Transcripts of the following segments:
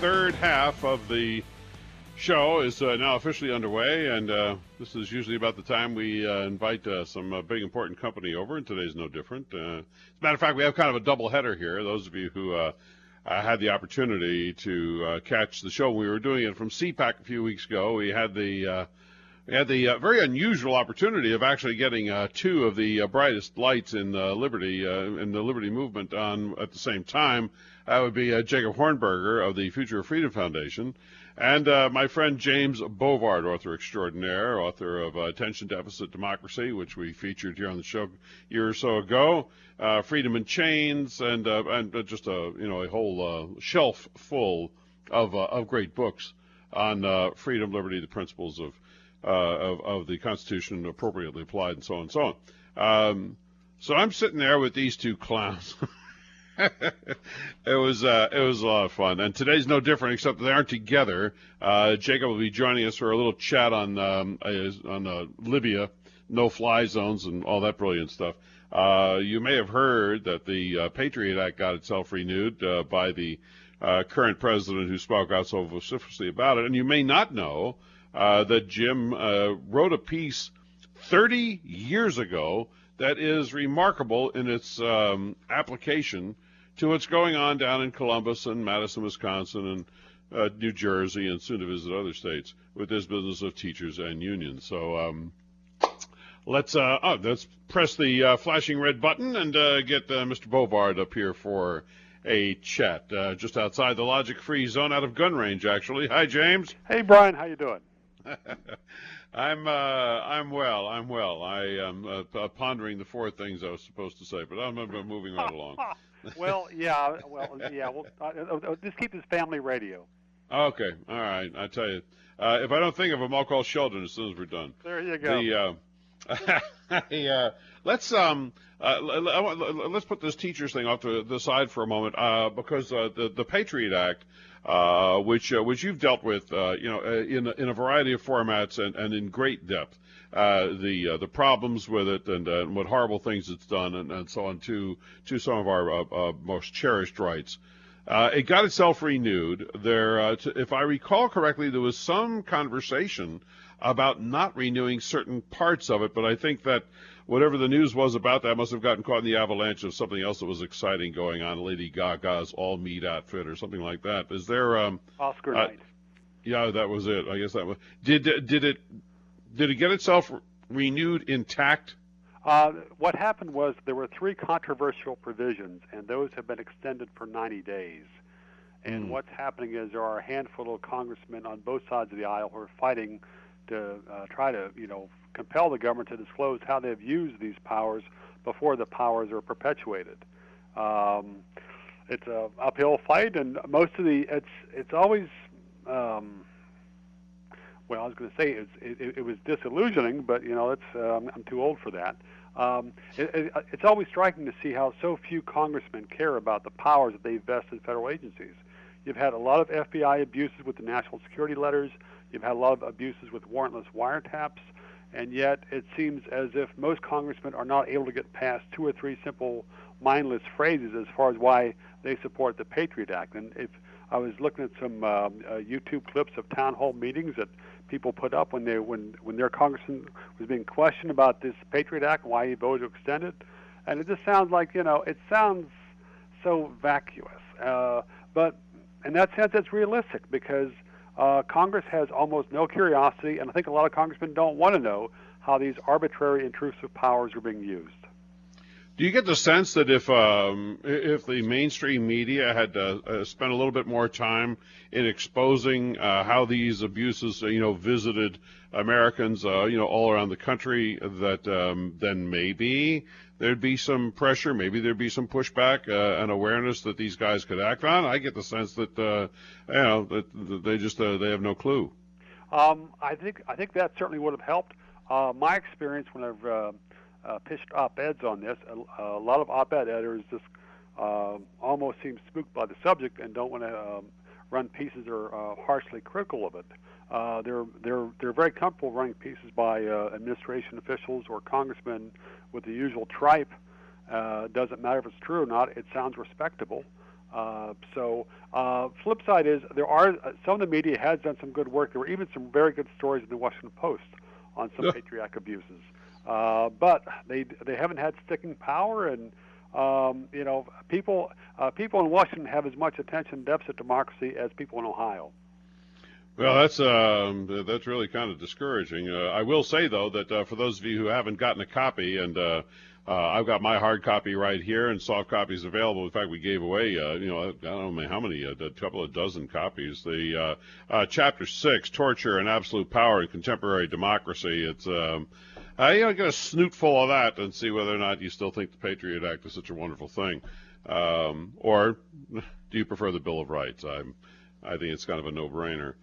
third half of the show is now officially underway, and this is usually about the time we invite some big important company over, and today's no different. As a matter of fact, we have kind of a double header here. Those of you who had the opportunity to catch the show, we were doing it from CPAC a few weeks ago. We had the very unusual opportunity of actually getting two of the brightest lights in Liberty in the Liberty movement on at the same time. That would be Jacob Hornberger of the Future of Freedom Foundation, and my friend James Bovard, author extraordinaire, author of Attention Deficit Democracy, which we featured here on the show a year or so ago, Freedom in Chains, and just a whole shelf full of great books on freedom, liberty, the principles of the Constitution appropriately applied, and so on and so on. So I'm sitting there with these two clowns. It was a lot of fun, and today's no different, except that they aren't together. Jacob will be joining us for a little chat on Libya, no-fly zones, and all that brilliant stuff. You may have heard that the Patriot Act got itself renewed by the current president, who spoke out so vociferously about it, and you may not know that Jim wrote a piece 30 years ago that is remarkable in its application to what's going on down in Columbus and Madison, Wisconsin, and New Jersey, and soon to visit other states with this business of teachers and unions. So let's press the flashing red button and get Mr. Bovard up here for a chat just outside the logic-free zone, out of gun range, actually. Hi, James. Hey, Brian. How you doing? I'm well. I am pondering the four things I was supposed to say, but I'm moving right along. Well, just keep this family radio. Okay, all right. I tell you, if I don't think of them, I'll call Sheldon as soon as we're done. There you go. Let's put this teachers thing off to the side for a moment, because the Patriot Act, which you've dealt with, in a variety of formats and in great depth, the problems with it and what horrible things it's done and so on to some of our most cherished rights. It got itself renewed. If I recall correctly, there was some conversation about not renewing certain parts of it, but I think that whatever the news was about that must have gotten caught in the avalanche of something else that was exciting going on, Lady Gaga's all meat outfit or something like that. Is there Oscar night? Yeah, that was it. I guess that was. Did it get itself renewed intact? What happened was there were three controversial provisions, and those have been extended for 90 days. And what's happening is there are a handful of congressmen on both sides of the aisle who are fighting to try to, compel the government to disclose how they've used these powers before the powers are perpetuated. It's an uphill fight, and most of it's always. Well, I was going to say it was disillusioning, but I'm too old for that. It's always striking to see how so few congressmen care about the powers that they vest in federal agencies. You've had a lot of FBI abuses with the national security letters. You've had a lot of abuses with warrantless wiretaps, and yet it seems as if most congressmen are not able to get past two or three simple mindless phrases as far as why they support the Patriot Act. And if I was looking at some YouTube clips of town hall meetings that people put up when their congressman was being questioned about this Patriot Act and why he voted to extend it, and it just sounds like it sounds so vacuous. But in that sense, it's realistic because Congress has almost no curiosity, and I think a lot of congressmen don't want to know how these arbitrary, intrusive powers are being used. Do you get the sense that if the mainstream media had spent a little bit more time in exposing how these abuses, visited Americans, all around the country, that then maybe there'd be some pressure, maybe there'd be some pushback and awareness that these guys could act on? I get the sense that that they have no clue. I think that certainly would have helped. My experience when I've pitched op-eds on this, a lot of op-ed editors just almost seem spooked by the subject and don't want to run pieces or harshly critical of it. They're very comfortable running pieces by administration officials or congressmen with the usual tripe. Doesn't matter if it's true or not. It sounds respectable. Flip side is there are some of the media has done some good work. There were even some very good stories in the Washington Post on some patriotic abuses, but they haven't had sticking power, and people in Washington have as much attention deficit democracy as people in Ohio. Well, that's really kind of discouraging. I will say though that for those of you who haven't gotten a copy, and I've got my hard copy right here, and soft copies available. In fact, we gave away, I don't know how many, a couple of dozen copies. The Chapter 6, Torture and Absolute Power in Contemporary Democracy. It's get a snootful of that and see whether or not you still think the Patriot Act is such a wonderful thing, or do you prefer the Bill of Rights? I think it's kind of a no-brainer.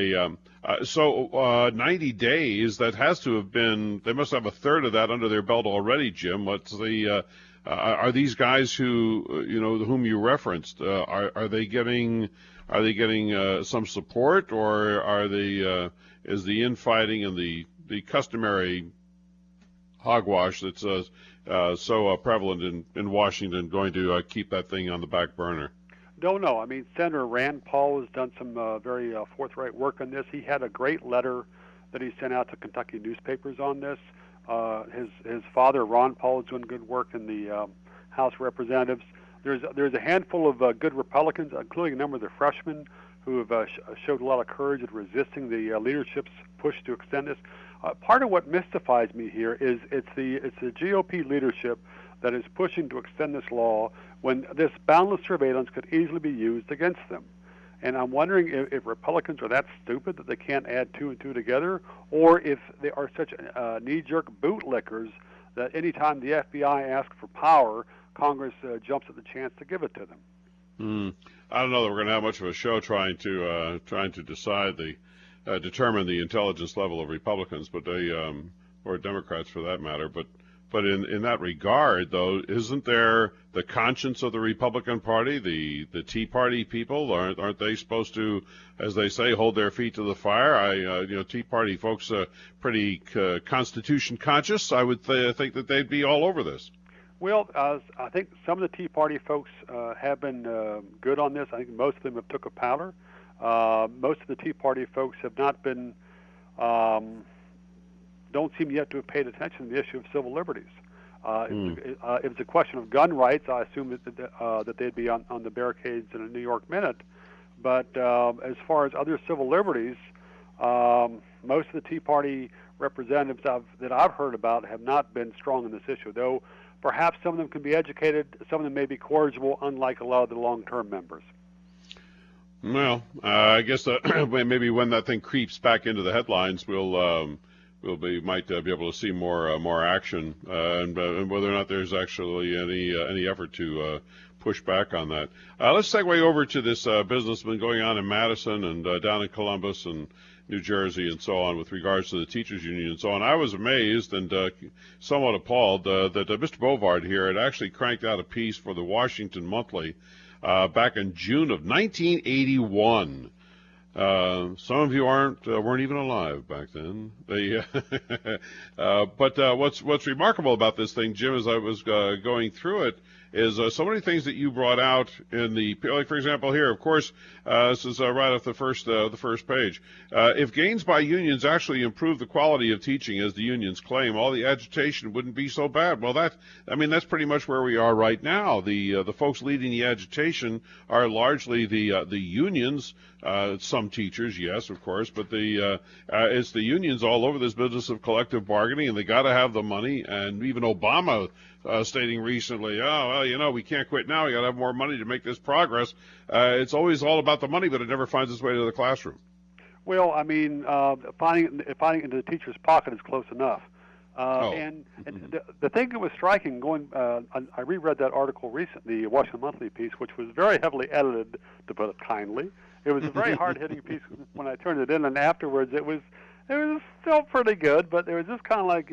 90 days, that has to have been, they must have a third of that under their belt already, Jim. Are these guys whom you referenced, are they getting some support, or is the infighting and the customary hogwash that's so prevalent in Washington going to keep that thing on the back burner? Don't know. I mean, Senator Rand Paul has done some very forthright work on this. He had a great letter that he sent out to Kentucky newspapers on this. His father, Ron Paul, is doing good work in the House of Representatives. There's a handful of good Republicans, including a number of the freshmen, who have showed a lot of courage in resisting the leadership's push to extend this. Part of what mystifies me here is it's the GOP leadership that is pushing to extend this law when this boundless surveillance could easily be used against them. And I'm wondering if Republicans are that stupid that they can't add two and two together, or if they are such knee-jerk bootlickers that any time the FBI asks for power, Congress jumps at the chance to give it to them. I don't know that we're going to have much of a show trying to decide determine the intelligence level of Republicans, but or Democrats for that matter, but in that regard, though, isn't there the conscience of the Republican Party, the Tea Party people? Aren't they supposed to, as they say, hold their feet to the fire? Tea Party folks are pretty Constitution conscious. I would think that they'd be all over this. Well, I think some of the Tea Party folks have been good on this. I think most of them have took a powder. Most of the Tea Party folks have not been. Don't seem yet to have paid attention to the issue of civil liberties. If it's a question of gun rights, I assume that they'd be on the barricades in a New York minute. But as far as other civil liberties, most of the Tea Party representatives that I've heard about have not been strong on this issue, though perhaps some of them can be educated, some of them may be corrigible, unlike a lot of the long-term members. Well, I guess maybe when that thing creeps back into the headlines, might be able to see more action, and whether or not there's actually any effort to push back on that. Let's segue over to this business that's been going on in Madison and down in Columbus and New Jersey and so on with regards to the teachers union and so on. I was amazed and somewhat appalled that Mr. Bovard here had actually cranked out a piece for the Washington Monthly back in June of 1981. Some of you weren't even alive back then. But what's remarkable about this thing, Jim, as I was going through it, is so many things that you brought out in like for example here, of course, this is right off the first page. If gains by unions actually improve the quality of teaching, as the unions claim, all the agitation wouldn't be so bad. Well, that's pretty much where we are right now. The folks leading the agitation are largely the unions. Some teachers, yes, of course, but it's the unions all over this business of collective bargaining, and they got to have the money. And even Obama stating recently, we can't quit now. We got to have more money to make this progress. It's always all about the money, but it never finds its way to the classroom. Well, I mean, finding into the teacher's pocket is close enough. And the thing that was striking, I reread that article recently, the Washington Monthly piece, which was very heavily edited, to put it kindly. It was a very hard-hitting piece when I turned it in, and afterwards it was still pretty good, but it was just kind of like,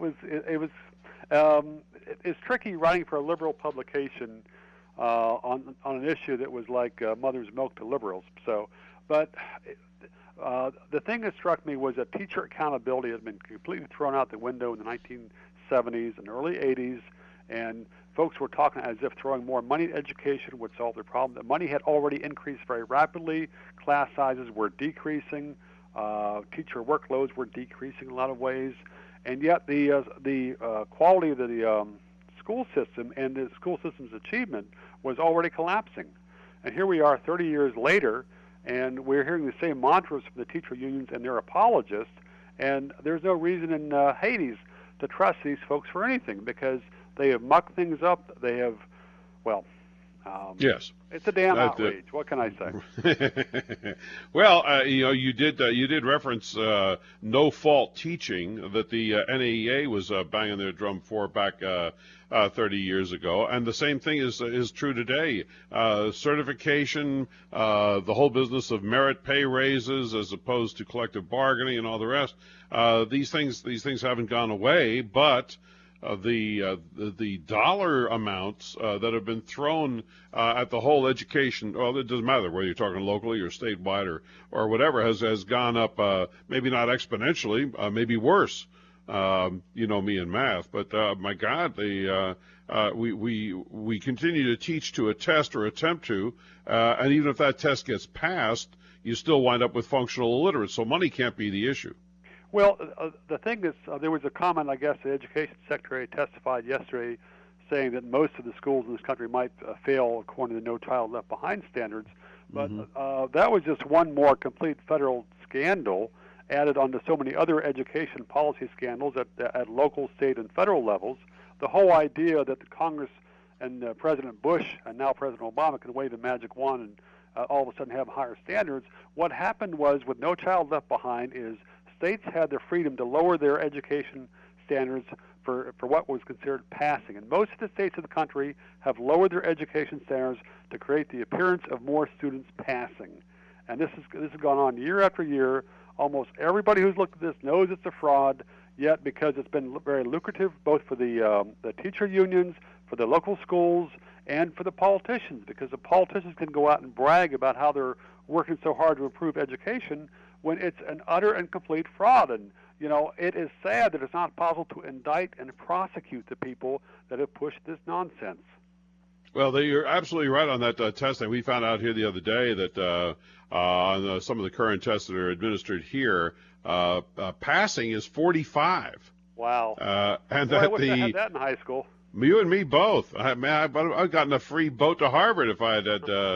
it's tricky writing for a liberal publication on an issue that was like mother's milk to liberals. But the thing that struck me was that teacher accountability has been completely thrown out the window in the 1970s and early 80s, and folks were talking as if throwing more money at education would solve the problem. The money had already increased very rapidly. Class sizes were decreasing. Teacher workloads were decreasing in a lot of ways, and yet the quality of the school system and the school system's achievement was already collapsing. And here we are 30 years later, and we're hearing the same mantras from the teacher unions and their apologists, and there's no reason in Hades to trust these folks for anything, because they have mucked things up. They have, well, yes, it's a damn outrage. What can I say? Well, you did reference no fault teaching that the NAEA was banging their drum for back 30 years ago, and the same thing is true today. Certification, the whole business of merit pay raises as opposed to collective bargaining and all the rest. These things haven't gone away, but the dollar amounts that have been thrown at the whole education, well, it doesn't matter whether you're talking locally or statewide or whatever, has gone up, maybe not exponentially, maybe worse. You know me in math, but my God, we continue to teach to a test or attempt to, and even if that test gets passed, you still wind up with functional illiterates. So money can't be the issue. Well, the thing is, there was a comment, I guess, the Education Secretary testified yesterday saying that most of the schools in this country might fail according to the No Child Left Behind standards. But that was just one more complete federal scandal added onto so many other education policy scandals at local, state, and federal levels. The whole idea that the Congress and President Bush and now President Obama can wave the magic wand and all of a sudden have higher standards. What happened was, with No Child Left Behind, is states had the freedom to lower their education standards for what was considered passing. And most of the states of the country have lowered their education standards to create the appearance of more students passing. And this has gone on year after year. Almost everybody who's looked at this knows it's a fraud, yet because it's been very lucrative both for the teacher unions, for the local schools, and for the politicians, because the politicians can go out and brag about how they're working so hard to improve education when it's an utter and complete fraud. And, it is sad that it's not possible to indict and prosecute the people that have pushed this nonsense. Well, you're absolutely right on that testing. We found out here the other day that on some of the current tests that are administered here, passing is 45. Wow. And Boy, I that wish I had that in high school. You and me both. I've gotten a free boat to Harvard if I had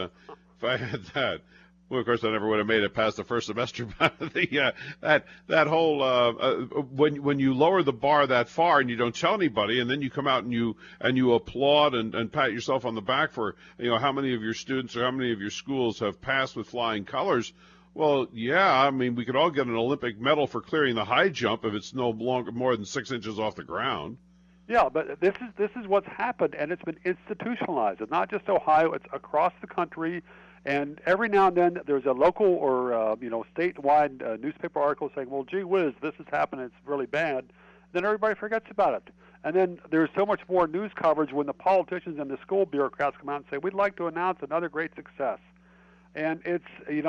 that. Well, of course, I never would have made it past the first semester. But that whole when you lower the bar that far and you don't tell anybody, and then you come out and you applaud and pat yourself on the back for how many of your students or how many of your schools have passed with flying colors. Well, yeah, I mean, we could all get an Olympic medal for clearing the high jump if it's no longer more than 6 inches off the ground. Yeah, but this is what's happened, and it's been institutionalized. It's not just Ohio; it's across the country. And every now and then, there's a local or statewide newspaper article saying, "Well, gee whiz, this has happened. It's really bad." Then everybody forgets about it. And then there's so much more news coverage when the politicians and the school bureaucrats come out and say, "We'd like to announce another great success." And it's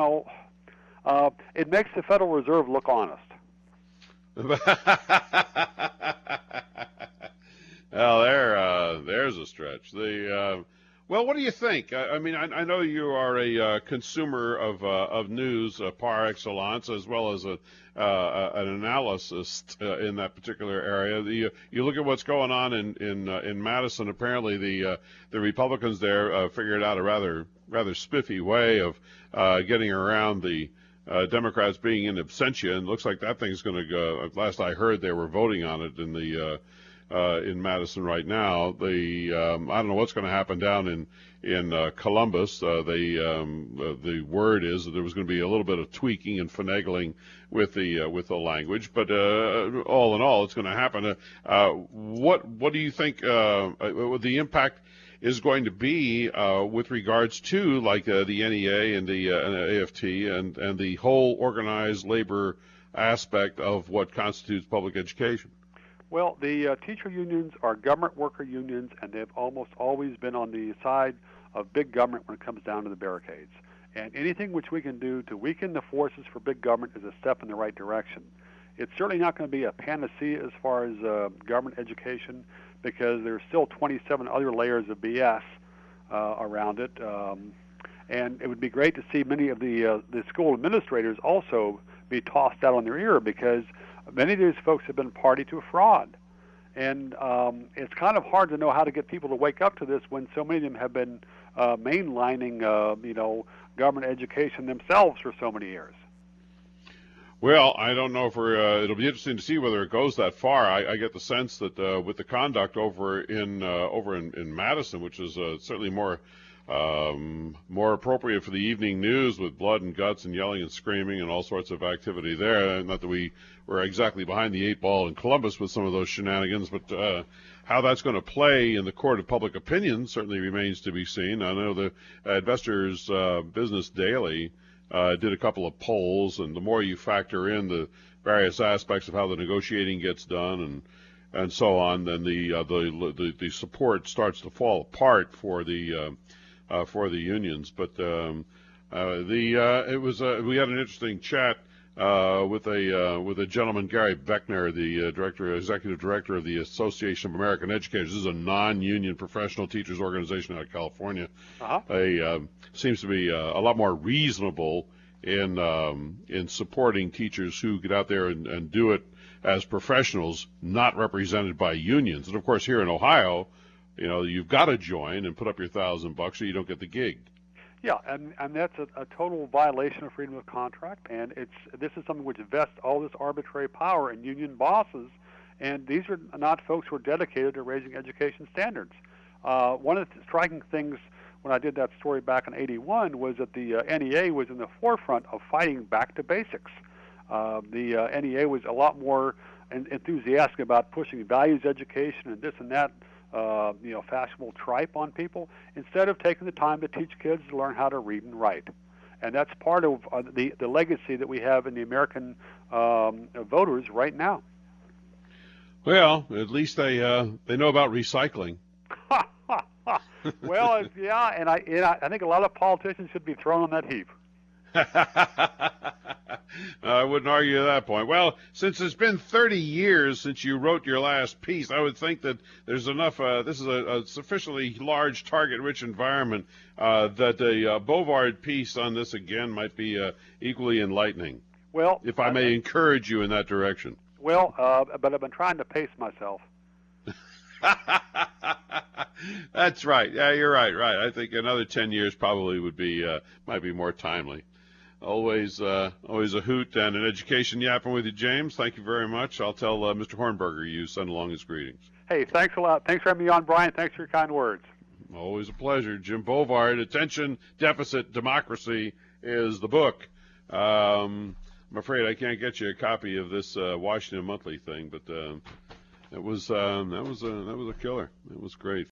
it makes the Federal Reserve look honest. Well, there's a stretch. Well, what do you think? I mean, I know you are a consumer of news par excellence, as well as an analyst in that particular area. You look at what's going on in Madison. Apparently, the Republicans there figured out a rather spiffy way of getting around the Democrats being in absentia, and it looks like that thing's going to go. Last I heard, they were voting on it in Madison right now. I don't know what's going to happen down in Columbus. The word is that there was going to be a little bit of tweaking and finagling with the language, but all in all, it's going to happen. What do you think the impact is going to be with regards to like the NEA and the AFT and the whole organized labor aspect of what constitutes public education? Well, the teacher unions are government worker unions, and they've almost always been on the side of big government when it comes down to the barricades. And anything which we can do to weaken the forces for big government is a step in the right direction. It's certainly not going to be a panacea as far as government education, because there's still 27 other layers of BS around it. And it would be great to see many of the school administrators also be tossed out on their ear, because many of these folks have been party to a fraud. And it's kind of hard to know how to get people to wake up to this when so many of them have been mainlining, government education themselves for so many years. Well, I don't know if it'll be interesting to see whether it goes that far. I get the sense that with the conduct over in Madison, which is certainly more appropriate for the evening news, with blood and guts and yelling and screaming and all sorts of activity there. Not that we were exactly behind the eight ball in Columbus with some of those shenanigans, but how that's going to play in the court of public opinion certainly remains to be seen. I know the Investors Business Daily did a couple of polls, and the more you factor in the various aspects of how the negotiating gets done and so on, then the support starts to fall apart for the unions. But we had an interesting chat with a gentleman, Gary Beckner, the executive director of the Association of American Educators. This is a non-union professional teachers organization out of California. Seems to be a lot more reasonable in supporting teachers who get out there and do it as professionals, not represented by unions. And of course, here in Ohio, you've got to join and put up your $1,000 or you don't get the gig. Yeah, and that's a total violation of freedom of contract, and this is something which vests all this arbitrary power in union bosses, and these are not folks who are dedicated to raising education standards. One of the striking things when I did that story back in '81 was that the NEA was in the forefront of fighting back to basics. The NEA was a lot more enthusiastic about pushing values education and this and that, fashionable tripe on people, instead of taking the time to teach kids to learn how to read and write. And that's part of the legacy that we have in the American voters right now. Well, at least they know about recycling. Well, yeah, and I think a lot of politicians should be thrown on that heap. I wouldn't argue that point. Well, since it's been 30 years since you wrote your last piece, I would think that there's enough, this is a sufficiently large target-rich environment that a Bovard piece on this again might be equally enlightening. Well, if I may encourage you in that direction. Well, but I've been trying to pace myself. That's right. Yeah, you're right. I think another 10 years probably would be might be more timely. Always a hoot and an education yapping with you, James. Thank you very much. I'll tell Mr. Hornberger you send along his greetings. Hey, thanks a lot. Thanks for having me on, Brian. Thanks for your kind words. Always a pleasure. Jim Bovard, Attention Deficit Democracy is the book. I'm afraid I can't get you a copy of this Washington Monthly thing, but that was a killer. It was great.